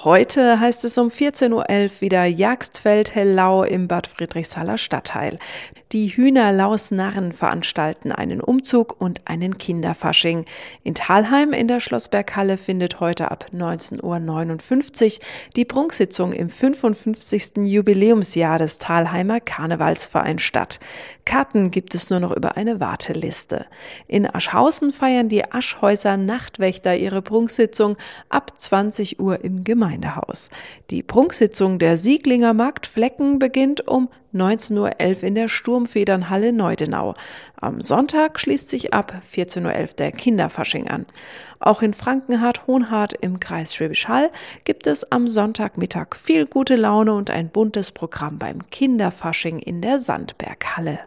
Heute heißt es um 14:11 Uhr wieder Jagstfeld-Hellau im Bad Friedrichshaller Stadtteil. Die Hühnerlaus-Narren veranstalten einen Umzug und einen Kinderfasching. In Thalheim in der Schlossberghalle findet heute ab 19:59 Uhr die Prunksitzung im 55. Jubiläumsjahr des Thalheimer Karnevalsvereins statt. Karten gibt es nur noch über eine Warteliste. In Aschhausen feiern die Aschhäuser Nachtwächter ihre Prunksitzung ab 20 Uhr im Gemeindehaus. Die Prunksitzung der Sieglinger Marktflecken beginnt um 19:11 Uhr in der Sturmfedernhalle Neudenau. Am Sonntag schließt sich ab 14:11 Uhr der Kinderfasching an. Auch in Frankenhardt-Hohnhardt im Kreis Schwäbisch Hall gibt es am Sonntagmittag viel gute Laune und ein buntes Programm beim Kinderfasching in der Sandberghalle.